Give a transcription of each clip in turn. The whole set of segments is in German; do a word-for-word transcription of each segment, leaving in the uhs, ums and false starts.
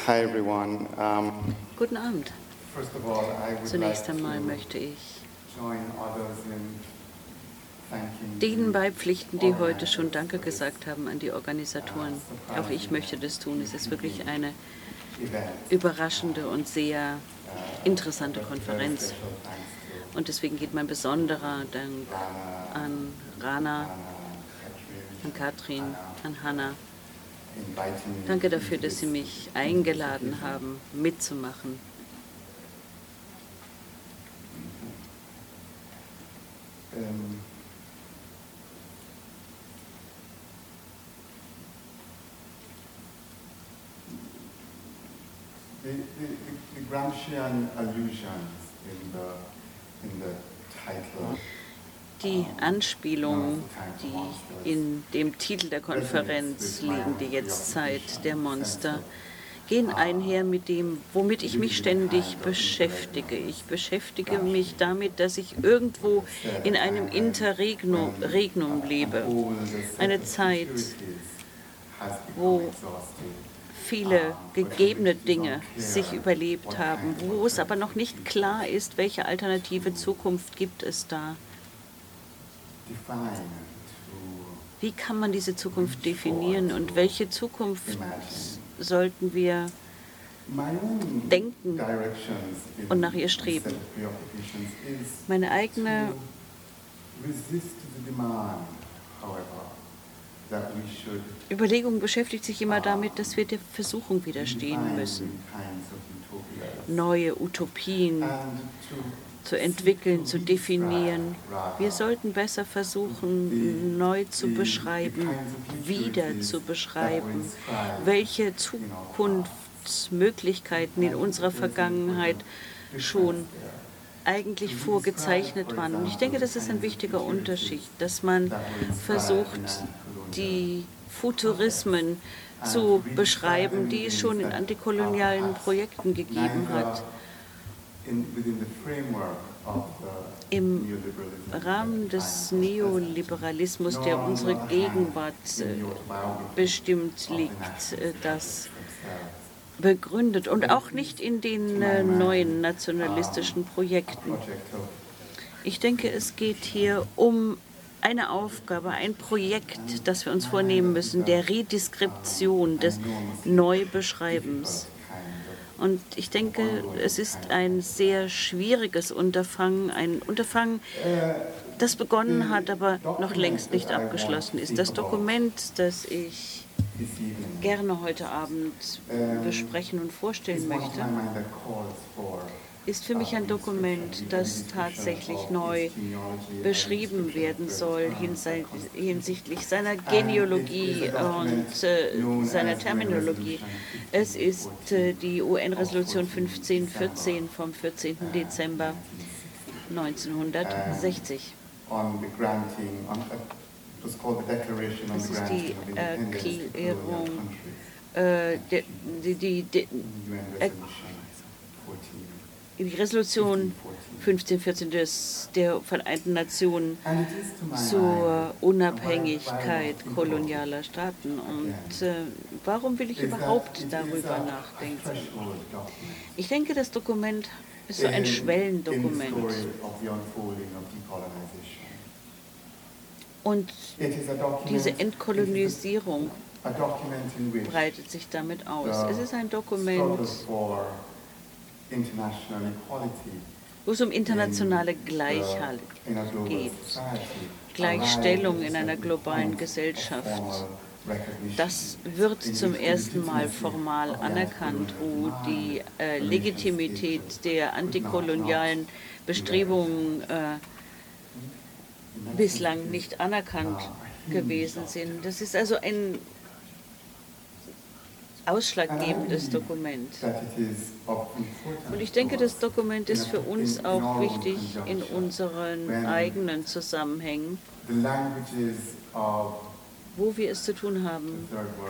Hi everyone. Um, Guten Abend. first of all, I would Zunächst like einmal to möchte ich join others in thanking denen the beipflichten, die heute organizers schon Danke for this gesagt haben an die Organisatoren. uh, Auch ich möchte das tun. Es ist wirklich eine event. überraschende und sehr Uh, interessante but very Konferenz. special thanks to Und deswegen geht mein besonderer Dank Rana, an Rana, Anna, an Katrin, Anna, an Hannah. inviting me Danke into dafür, dass Sie this mich eingeladen participation. haben, mitzumachen. Um, the, the, the, the Gramscian allusions in the, in the title, Die Anspielungen, die in dem Titel der Konferenz liegen, die Jetztzeit der Monster, gehen einher mit dem, womit ich mich ständig beschäftige. Ich beschäftige mich damit, dass ich irgendwo in einem Interregnum Regnum lebe. Eine Zeit, wo viele gegebene Dinge sich überlebt haben, wo es aber noch nicht klar ist, welche alternative Zukunft gibt es da. Wie kann man diese Zukunft definieren und welche Zukunft sollten wir denken und nach ihr streben? Meine eigene Überlegung beschäftigt sich immer damit, dass wir der Versuchung widerstehen müssen, neue Utopien zu entwickeln, zu definieren. Wir sollten besser versuchen, neu zu beschreiben, wieder zu beschreiben, welche Zukunftsmöglichkeiten in unserer Vergangenheit schon eigentlich vorgezeichnet waren. Und ich denke, das ist ein wichtiger Unterschied, dass man versucht, die Futurismen zu beschreiben, die es schon in antikolonialen Projekten gegeben hat. Im Rahmen des Neoliberalismus, der unsere Gegenwart bestimmt, liegt das begründet und auch nicht in den neuen nationalistischen Projekten. Ich denke, es geht hier um eine Aufgabe, ein Projekt, das wir uns vornehmen müssen, der Redeskription, des Neubeschreibens. Und ich denke, es ist ein sehr schwieriges Unterfangen, ein Unterfangen, das begonnen hat, aber noch längst nicht abgeschlossen ist. Das Dokument, das ich gerne heute Abend besprechen und vorstellen möchte, ist für mich ein Dokument, das tatsächlich neu beschrieben werden soll hinsichtlich seiner Genealogie und äh, seiner Terminologie. Es ist äh, die U N-Resolution fünfzehn vierzehn vom vierzehnten Dezember neunzehnhundertsechzig. Das ist die Erklärung, äh, die, die, die, er, die Resolution fünfzehn vierzehn des, der Vereinten Nationen zur Unabhängigkeit kolonialer Staaten. Und äh, warum will ich überhaupt darüber nachdenken? Ich denke, das Dokument ist so ein Schwellendokument. Und diese Entkolonisierung breitet sich damit aus. Es ist ein Dokument, wo es um internationale Gleichheit geht, Gleichstellung in einer globalen Gesellschaft. Das wird zum ersten Mal formal anerkannt, wo die äh, Legitimität der antikolonialen Bestrebungen äh, bislang nicht anerkannt gewesen sind. Das ist also ein ausschlaggebendes Dokument. Und ich denke, das Dokument ist für uns auch wichtig in unseren eigenen Zusammenhängen, wo wir es zu tun haben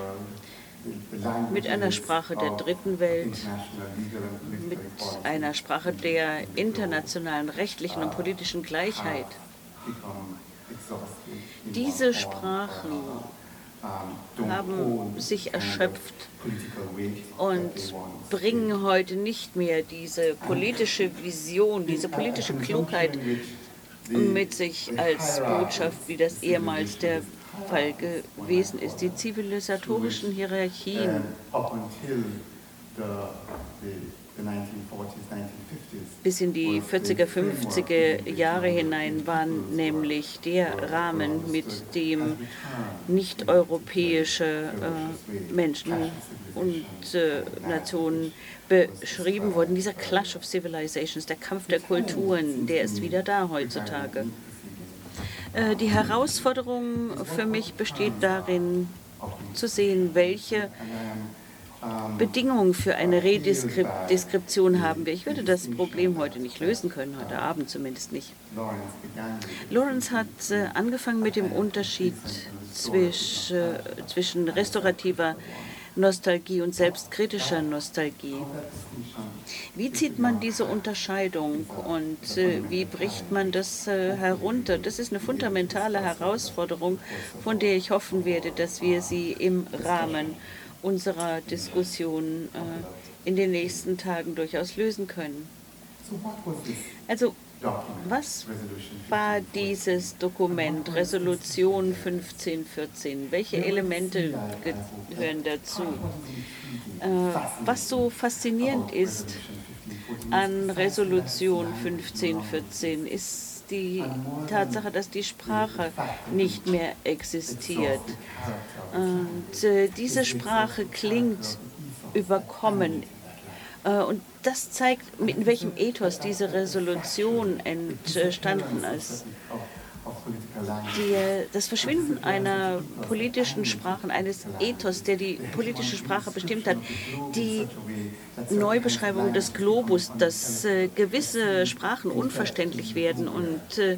mit einer Sprache der dritten Welt, mit einer Sprache der internationalen rechtlichen und politischen Gleichheit. Diese Sprachen haben sich erschöpft und bringen heute nicht mehr diese politische Vision, diese politische Klugheit mit sich als Botschaft, wie das ehemals der Fall gewesen ist. Die zivilisatorischen Hierarchien bis in die vierziger, fünfziger Jahre hinein waren nämlich der Rahmen, mit dem nicht-europäische äh, Menschen und äh, Nationen beschrieben wurden. Dieser Clash of Civilizations, der Kampf der Kulturen, der ist wieder da heutzutage. Äh, die Herausforderung für mich besteht darin, zu sehen, welche Bedingungen für eine Redeskription haben wir. Ich würde das Problem heute nicht lösen können, heute Abend zumindest nicht. Lawrence hat äh, angefangen mit dem Unterschied zwisch, äh, zwischen restaurativer Nostalgie und selbstkritischer Nostalgie. Wie zieht man diese Unterscheidung und äh, wie bricht man das äh, herunter? Das ist eine fundamentale Herausforderung, von der ich hoffen werde, dass wir sie im Rahmen unserer Diskussion äh, in den nächsten Tagen durchaus lösen können. Also, was war dieses Dokument, Resolution fünfzehn vierzehn? Welche Elemente gehören dazu? Äh, was so faszinierend ist an Resolution fünfzehn vierzehn, ist die Tatsache, dass die Sprache nicht mehr existiert. Und äh, diese Sprache klingt überkommen. Äh, und das zeigt, in welchem Ethos diese Resolution entstanden ist. Die, das Verschwinden einer politischen Sprache, eines Ethos, der die politische Sprache bestimmt hat, die Neubeschreibung des Globus, dass äh, gewisse Sprachen unverständlich werden und äh,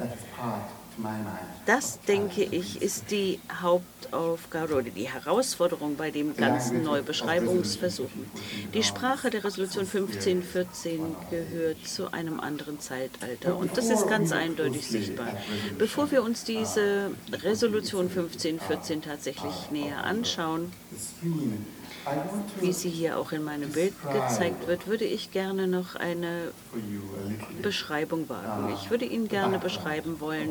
das, denke ich, ist die Hauptaufgabe oder die Herausforderung bei dem ganzen Neubeschreibungsversuch. Die Sprache der Resolution fünfzehn vierzehn gehört zu einem anderen Zeitalter und das ist ganz eindeutig sichtbar. Bevor wir uns diese Resolution fünfzehn vierzehn tatsächlich näher anschauen, wie sie hier auch in meinem Bild gezeigt wird, würde ich gerne noch eine Beschreibung wagen. Ich würde Ihnen gerne beschreiben wollen,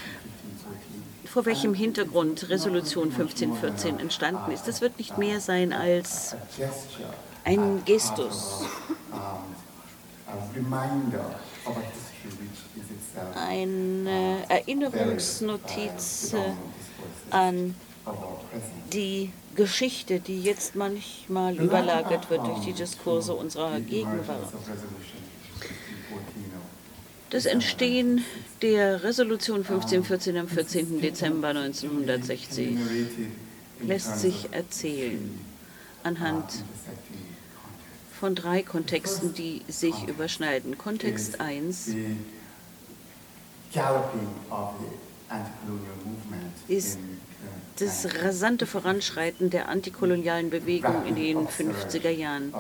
vor welchem Hintergrund Resolution fünfzehn vierzehn entstanden ist. Das wird nicht mehr sein als ein Gestus, eine Erinnerungsnotiz an die Geschichte, die jetzt manchmal überlagert wird durch die Diskurse unserer Gegenwart. Das Entstehen der Resolution fünfzehn vierzehn am vierzehnten Dezember neunzehnhundertsechzig lässt sich erzählen anhand von drei Kontexten, die sich überschneiden. Kontext eins ist das rasante Voranschreiten der antikolonialen Bewegung in den fünfziger Jahren.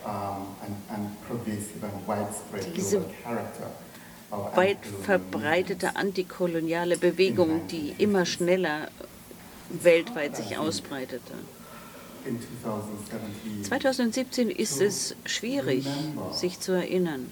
Diese weit verbreitete antikoloniale Bewegung, die immer schneller weltweit sich ausbreitete. zweitausendsiebzehn ist es schwierig, sich zu erinnern,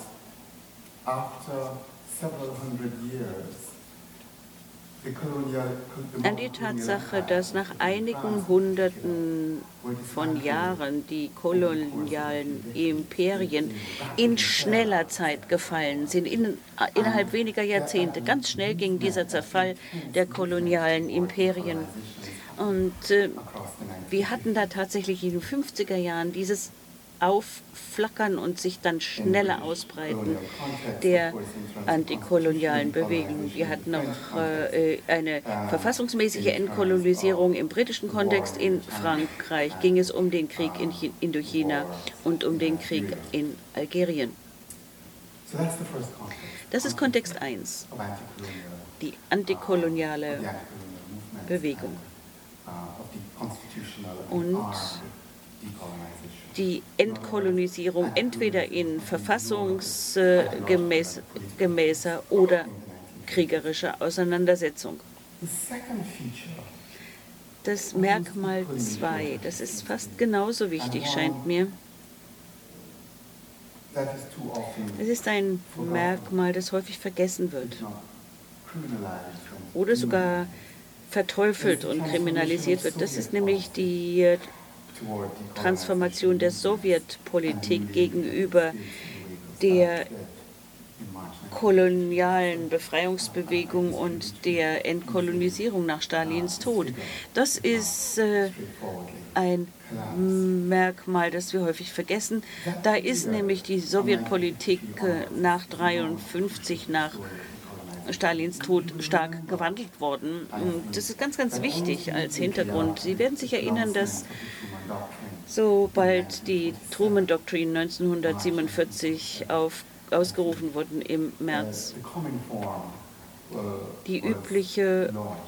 an die Tatsache, dass nach einigen Hunderten von Jahren die kolonialen Imperien in schneller Zeit gefallen sind, in, innerhalb weniger Jahrzehnte. Ganz schnell ging dieser Zerfall der kolonialen Imperien. Und äh, wir hatten da tatsächlich in den fünfziger Jahren dieses Aufflackern und sich dann schneller ausbreiten der antikolonialen Bewegung. Wir hatten noch äh, eine verfassungsmäßige Entkolonisierung im britischen Kontext. In Frankreich ging es um den Krieg in Indochina und um den Krieg in Algerien. Das ist Kontext eins, die antikoloniale Bewegung. Und die Entkolonisierung entweder in verfassungsgemäßer oder kriegerischer Auseinandersetzung. Das Merkmal zwei, das ist fast genauso wichtig, scheint mir. Es ist ein Merkmal, das häufig vergessen wird oder sogar verteufelt und kriminalisiert wird. Das ist nämlich die Transformation der Sowjetpolitik gegenüber der kolonialen Befreiungsbewegung und der Entkolonisierung nach Stalins Tod. Das ist äh, ein Merkmal, das wir häufig vergessen. Da ist nämlich die Sowjetpolitik äh, nach neunzehnhundertdreiundfünfzig, nach Stalins Tod, stark gewandelt worden. Und das ist ganz, ganz wichtig als Hintergrund. Sie werden sich erinnern, dass sobald die Truman-Doktrin neunzehnhundertsiebenundvierzig auf ausgerufen wurden im März. Die übliche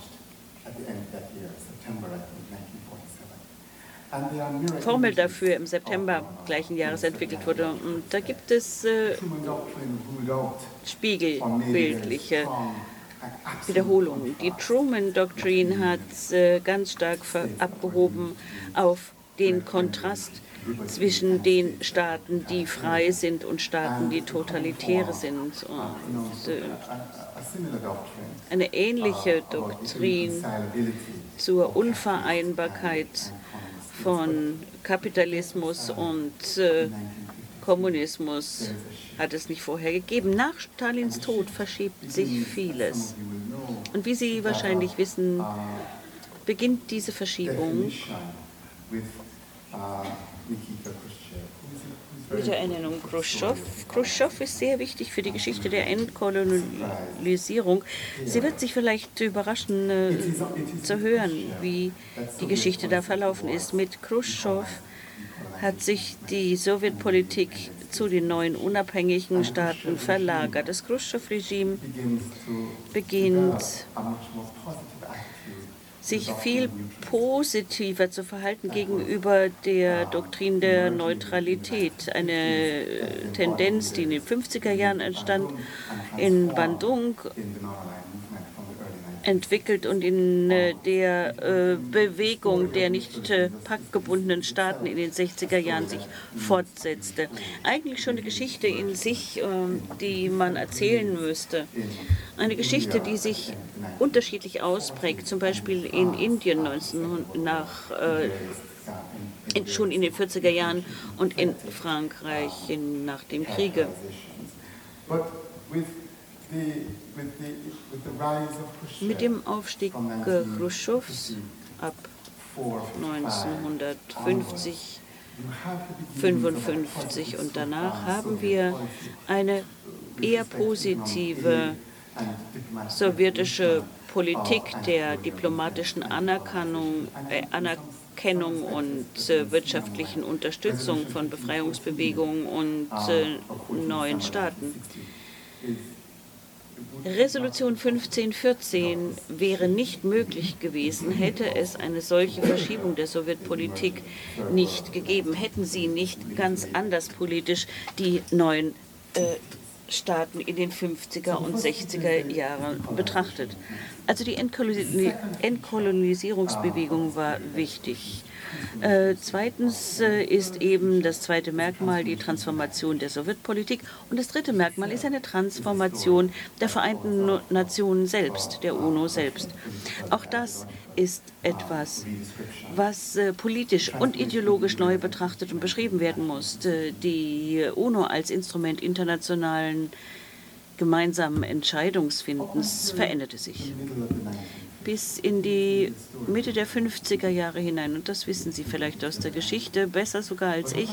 Formel dafür im September gleichen Jahres entwickelt wurde. Und da gibt es äh, spiegelbildliche Wiederholungen. Die Truman-Doktrin hat äh, ganz stark abgehoben auf den Kontrast zwischen den Staaten, die frei sind, und Staaten, die totalitäre sind. Und äh, eine ähnliche Doktrin zur Unvereinbarkeit von Kapitalismus und äh, Kommunismus hat es nicht vorher gegeben. Nach Stalins Tod verschiebt sich vieles. Und wie Sie wahrscheinlich wissen, beginnt diese Verschiebung mit der Ernennung Khrushchev. Khrushchev ist sehr wichtig für die Geschichte der Entkolonisierung. Sie wird sich vielleicht überraschen äh, zu hören, wie die Geschichte da verlaufen ist. Mit Khrushchev hat sich die Sowjetpolitik zu den neuen unabhängigen Staaten verlagert. Das Khrushchev-Regime beginnt, sich viel positiver zu verhalten gegenüber der Doktrin der Neutralität. Eine Tendenz, die in den fünfziger Jahren entstand, in Bandung entwickelt und in der äh, Bewegung der nicht äh, paktgebundenen Staaten in den sechziger Jahren sich fortsetzte. Eigentlich schon eine Geschichte in sich, äh, die man erzählen müsste. Eine Geschichte, die sich unterschiedlich ausprägt, zum Beispiel in Indien neunzehnhundert, nach, äh, in, schon in den vierziger Jahren und in Frankreich in, nach dem Kriege. Mit dem Aufstieg Khrushchevs ab neunzehnhundertfünfzig, fünfundfünfzig und danach haben wir eine eher positive sowjetische Politik der diplomatischen Anerkennung, äh, Anerkennung und äh, wirtschaftlichen Unterstützung von Befreiungsbewegungen und äh, neuen Staaten. Resolution fünfzehnhundertvierzehn wäre nicht möglich gewesen, hätte es eine solche Verschiebung der Sowjetpolitik nicht gegeben, hätten sie nicht ganz anders politisch die neuen äh, Staaten in den fünfziger und sechziger Jahren betrachtet. Also die Entkolonisierungsbewegung war wichtig. Äh, zweitens äh, ist eben das zweite Merkmal die Transformation der Sowjetpolitik und das dritte Merkmal ist eine Transformation der Vereinten Nationen selbst, der UNO selbst. Auch das ist etwas, was äh, politisch und ideologisch neu betrachtet und beschrieben werden muss. Die UNO als Instrument internationalen gemeinsamen Entscheidungsfindens veränderte sich bis in die Mitte der fünfziger Jahre hinein. Und das wissen Sie vielleicht aus der Geschichte, besser sogar als ich.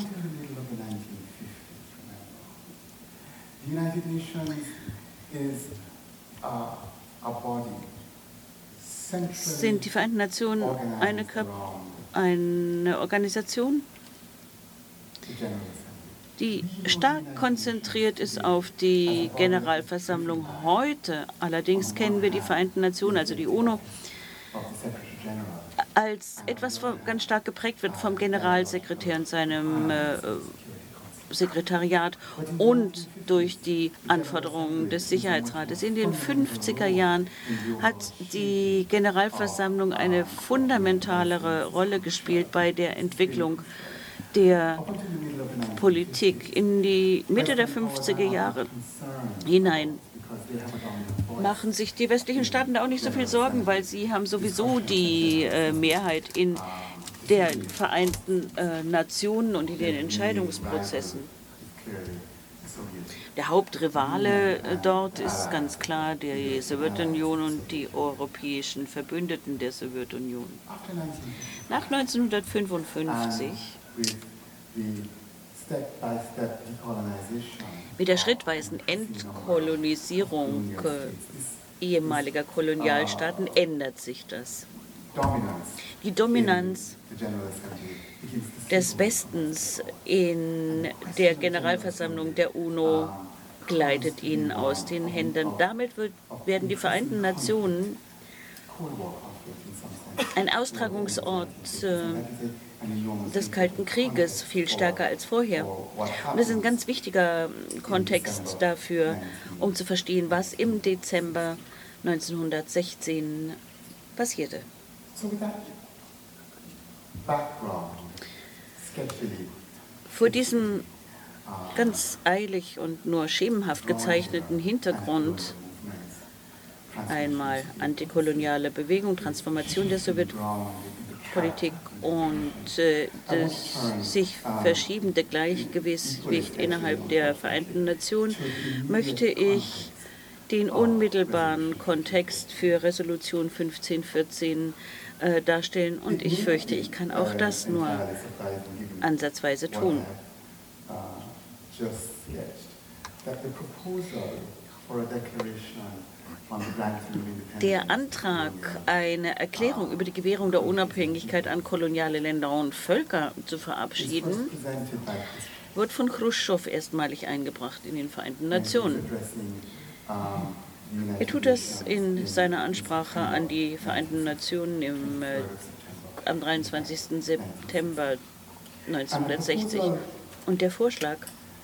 Sind die Vereinten Nationen eine, eine Organisation, die stark konzentriert ist auf die Generalversammlung. Heute allerdings kennen wir die Vereinten Nationen, also die UNO, als etwas, was ganz stark geprägt wird vom Generalsekretär und seinem äh, Sekretariat und durch die Anforderungen des Sicherheitsrates. In den fünfziger Jahren hat die Generalversammlung eine fundamentalere Rolle gespielt bei der Entwicklung der Politik. In die Mitte der fünfziger Jahre hinein machen sich die westlichen Staaten da auch nicht so viel Sorgen, weil sie haben sowieso die äh, Mehrheit in der Vereinten äh, Nationen und in den Entscheidungsprozessen. Der Hauptrivale äh, dort ist ganz klar die Sowjetunion und die europäischen Verbündeten der Sowjetunion. Nach neunzehnhundertfünfundfünfzig, mit der schrittweisen Entkolonisierung äh, ehemaliger Kolonialstaaten, ändert sich das. Die Dominanz des Westens in der Generalversammlung der UNO gleitet ihnen aus den Händen. Damit wird, werden die Vereinten Nationen ein Austragungsort äh, des Kalten Krieges, viel stärker als vorher. Und das ist ein ganz wichtiger Kontext dafür, um zu verstehen, was im Dezember neunzehnhundertsechzehn passierte. Vor diesem ganz eilig und nur schemenhaft gezeichneten Hintergrund einmal antikoloniale Bewegung, Transformation der Sowjetpolitik und äh, das sich verschiebende Gleichgewicht innerhalb der Vereinten Nationen, möchte ich den unmittelbaren Kontext für Resolution fünfzehnhundertvierzehn äh, darstellen, und ich fürchte, ich kann auch das nur ansatzweise tun. Der Antrag, eine Erklärung über die Gewährung der Unabhängigkeit an koloniale Länder und Völker zu verabschieden, wird von Chruschtschow erstmalig eingebracht in den Vereinten Nationen. Er tut das in seiner Ansprache an die Vereinten Nationen im, äh, am dreiundzwanzigsten September neunzehnhundertsechzig. Und der Vorschlag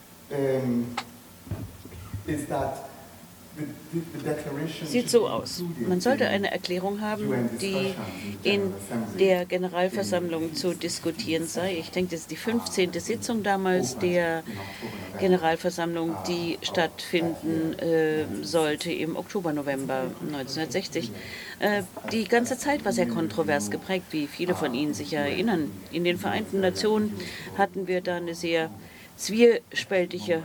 sieht so aus. Man sollte eine Erklärung haben, die in der Generalversammlung zu diskutieren sei. Ich denke, das ist die fünfzehnte Sitzung damals der Generalversammlung, die stattfinden äh, sollte im Oktober, November neunzehnhundertsechzig. Äh, die ganze Zeit war sehr kontrovers geprägt, wie viele von Ihnen sich erinnern. In den Vereinten Nationen hatten wir da eine sehr zwiespältige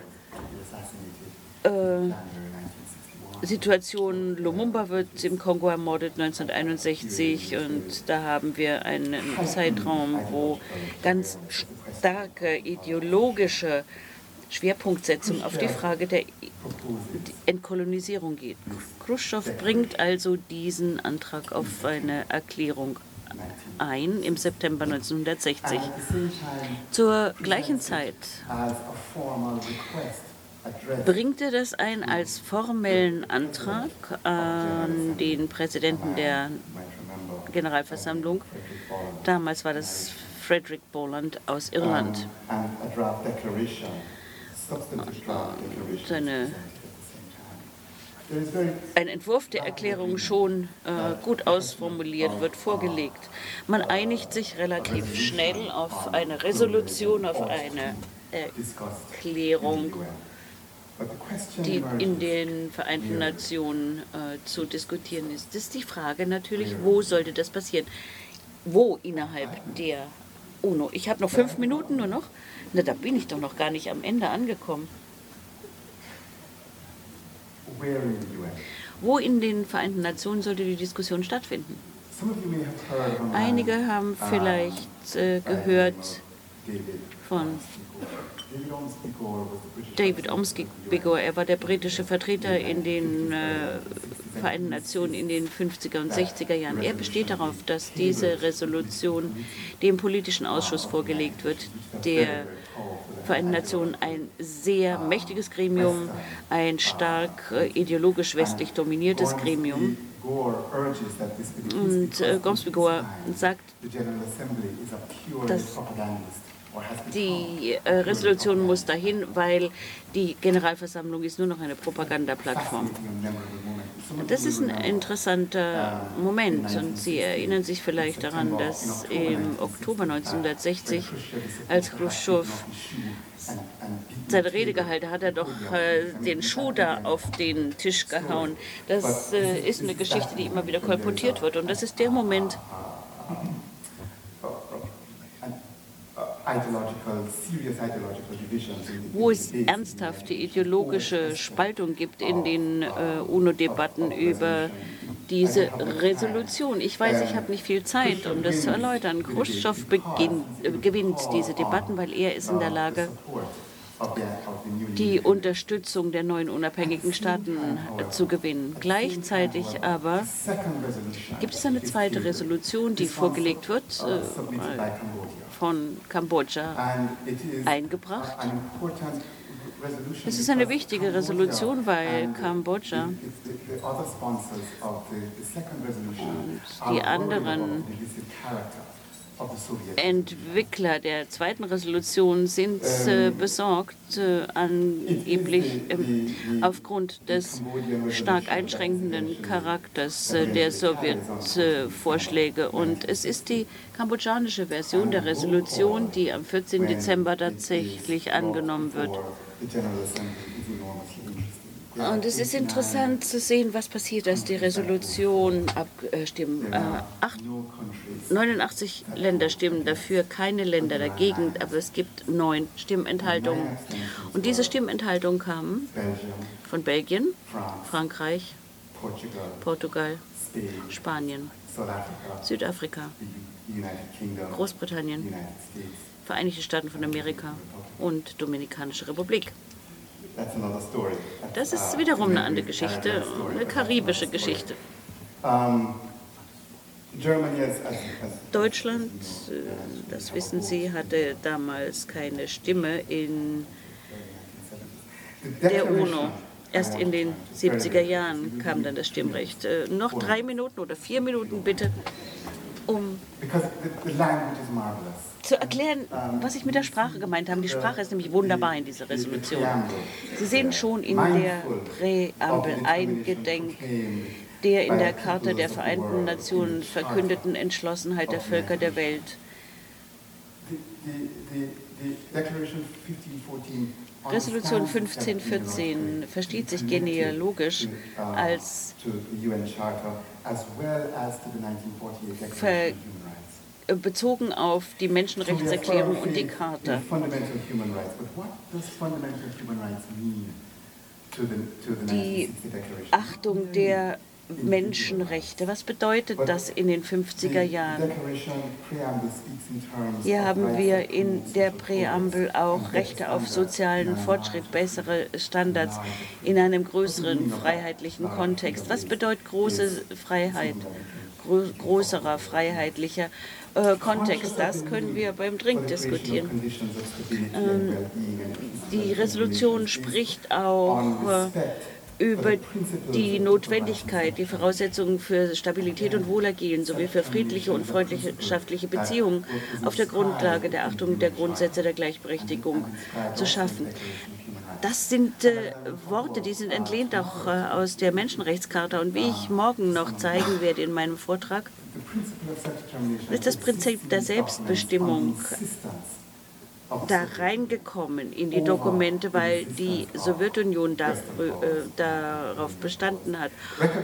äh, Situation. Lumumba wird im Kongo ermordet neunzehnhunderteinundsechzig, und da haben wir einen Zeitraum, wo ganz starke ideologische Schwerpunktsetzung auf die Frage der Entkolonisierung geht. Chruschtschow bringt also diesen Antrag auf eine Erklärung ein im September neunzehnhundertsechzig. Zur gleichen Zeit bringt er das ein als formellen Antrag an den Präsidenten der Generalversammlung. Damals war das Frederick Boland aus Irland. Seine, ein Entwurf der Erklärung, schon äh, gut ausformuliert, wird vorgelegt. Man einigt sich relativ schnell auf eine Resolution, auf eine Erklärung, die in den Vereinten Nationen äh, zu diskutieren ist. Das ist die Frage natürlich, wo sollte das passieren? Wo innerhalb der UNO? Ich habe noch fünf Minuten nur noch. Na, da bin ich doch noch gar nicht am Ende angekommen. Wo in den Vereinten Nationen sollte die Diskussion stattfinden? Einige haben vielleicht äh, gehört von David Omskigor. Er war der britische Vertreter in den äh, Vereinten Nationen in den fünfziger und sechziger Jahren. Er besteht darauf, dass diese Resolution dem politischen Ausschuss vorgelegt wird, der Vereinten Nationen, ein sehr mächtiges Gremium, ein stark äh, ideologisch westlich dominiertes Gremium. Und äh, Gomsbigor sagt, dass die äh, Resolution muss dahin, weil die Generalversammlung ist nur noch eine Propagandaplattform. Das ist ein interessanter Moment und Sie erinnern sich vielleicht daran, dass im Oktober neunzehnhundertsechzig, als Khrushchev seine Rede gehalten hat, er doch äh, den Schuh da auf den Tisch gehauen. Das äh, ist eine Geschichte, die immer wieder kolportiert wird und das ist der Moment, wo es ernsthafte ideologische Spaltung gibt in den äh, UNO-Debatten über diese Resolution. Ich weiß, ich habe nicht viel Zeit, um das zu erläutern. Khrushchev beginnt, äh, gewinnt diese Debatten, weil er ist in der Lage, die Unterstützung der neuen unabhängigen Staaten äh, zu gewinnen. Gleichzeitig aber gibt es eine zweite Resolution, die vorgelegt wird, äh, von Kambodscha eingebracht. Es ist eine wichtige Resolution, weil Kambodscha und die anderen Entwickler der zweiten Resolution sind äh, besorgt, äh, angeblich äh, aufgrund des stark einschränkenden Charakters äh, der Sowjetvorschläge. Äh, Und es ist die kambodschanische Version der Resolution, die am vierzehnten Dezember tatsächlich angenommen wird. Und es ist interessant zu sehen, was passiert, dass die Resolution abstimmen. Äh, acht, neunundachtzig Länder stimmen dafür, keine Länder dagegen, aber es gibt neun Stimmenthaltungen. Und diese Stimmenthaltungen kamen von Belgien, Frankreich, Portugal, Spanien, Südafrika, Großbritannien, Vereinigte Staaten von Amerika und Dominikanische Republik. Das ist wiederum eine andere Geschichte, eine karibische Geschichte. Deutschland, das wissen Sie, hatte damals keine Stimme in der UNO. Erst in den siebziger Jahren kam dann das Stimmrecht. Noch drei Minuten oder vier Minuten bitte, um zu erklären, was ich mit der Sprache gemeint habe. Die Sprache ist nämlich wunderbar in dieser Resolution. Sie sehen schon in der Präambel eingedenk der in der Charta der Vereinten Nationen verkündeten Entschlossenheit der Völker der Welt. Resolution fünfzehnhundertvierzehn versteht sich genealogisch als ver bezogen auf die Menschenrechtserklärung und die Charta. Die Achtung der Menschenrechte. Was bedeutet das in den fünfziger Jahren? Hier haben wir in der Präambel auch Rechte auf sozialen Fortschritt, bessere Standards in einem größeren freiheitlichen Kontext. Was bedeutet große Freiheit, gro größerer freiheitlicher äh, Kontext? Das können wir beim Drink diskutieren. Ähm, die Resolution spricht auch äh, über die Notwendigkeit, die Voraussetzungen für Stabilität und Wohlergehen sowie für friedliche und freundschaftliche Beziehungen auf der Grundlage der Achtung der Grundsätze der Gleichberechtigung zu schaffen. Das sind äh, Worte, die sind entlehnt auch äh, aus der Menschenrechtscharta. Und wie ich morgen noch zeigen werde in meinem Vortrag, ist das Prinzip der Selbstbestimmung da reingekommen in die Dokumente, weil die Sowjetunion da, äh, darauf bestanden hat.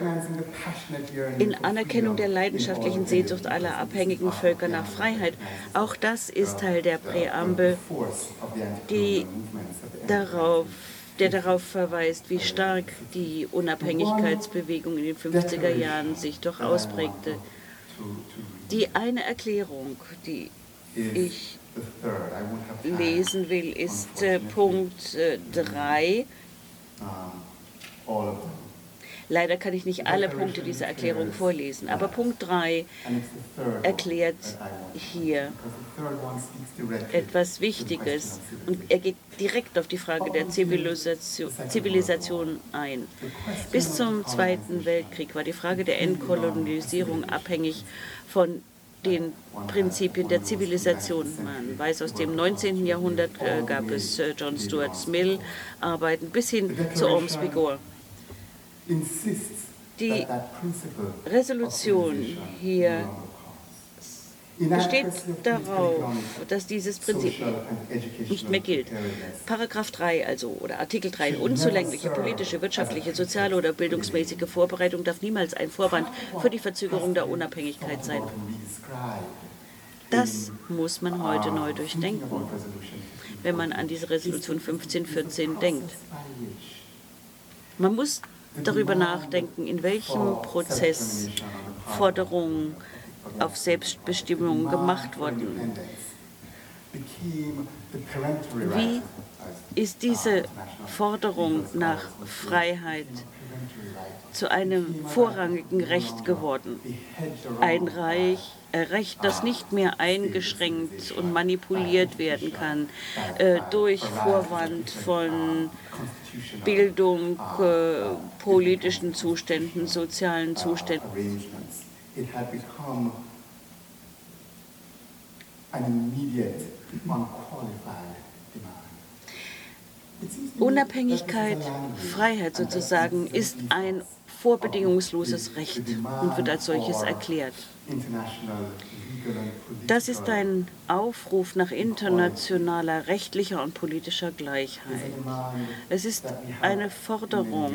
In Anerkennung der leidenschaftlichen Sehnsucht aller abhängigen Völker nach Freiheit. Auch das ist Teil der Präambel, die darauf, der darauf verweist, wie stark die Unabhängigkeitsbewegung in den fünfziger Jahren sich doch ausprägte. Die eine Erklärung, die ich lesen will, ist äh, Punkt äh, drei. Leider kann ich nicht alle Punkte dieser Erklärung vorlesen, aber Punkt drei erklärt hier etwas Wichtiges und er geht direkt auf die Frage der Zivilisation, Zivilisation ein. Bis zum Zweiten Weltkrieg war die Frage der Entkolonisierung abhängig von den Prinzipien der Zivilisation. Man weiß, aus dem neunzehnten Jahrhundert äh, gab es äh, John Stuart Mill-Arbeiten bis hin zu Ormsby Gore. Die Resolution hier besteht darauf, dass dieses Prinzip nicht mehr gilt. Paragraph drei, also oder Artikel drei, unzulängliche politische, wirtschaftliche, soziale oder bildungsmäßige Vorbereitung darf niemals ein Vorwand für die Verzögerung der Unabhängigkeit sein. Das muss man heute neu durchdenken, wenn man an diese Resolution fünfzehnhundertvierzehn denkt. Man muss darüber nachdenken, in welchem Prozess Forderungen auf Selbstbestimmung gemacht wurden. Wie ist diese Forderung nach Freiheit zu einem vorrangigen Recht geworden? Ein Reich, ein Recht, das nicht mehr eingeschränkt und manipuliert werden kann äh, durch Vorwand von Bildung, äh, politischen Zuständen, sozialen Zuständen. It had become an immediate, unqualified demand. Unabhängigkeit, Freiheit sozusagen, ist ein vorbedingungsloses Recht und wird als solches erklärt. Das ist ein Aufruf nach internationaler rechtlicher und politischer Gleichheit. Es ist eine Forderung,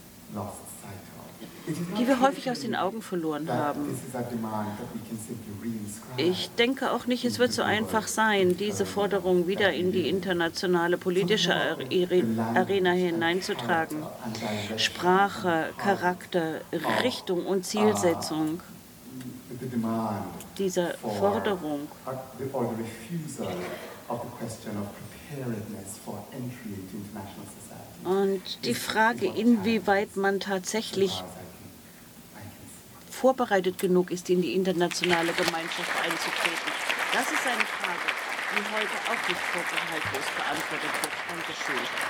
die wir häufig aus den Augen verloren haben. Ich denke auch nicht, es wird so einfach sein, diese Forderung wieder in die internationale politische Arena hineinzutragen. Sprache, Charakter, Richtung und Zielsetzung dieser Forderung und die Frage, inwieweit man tatsächlich vorbereitet genug ist, in die internationale Gemeinschaft einzutreten. Das ist eine Frage, die heute auch nicht vorbehaltlos beantwortet wird. Dankeschön.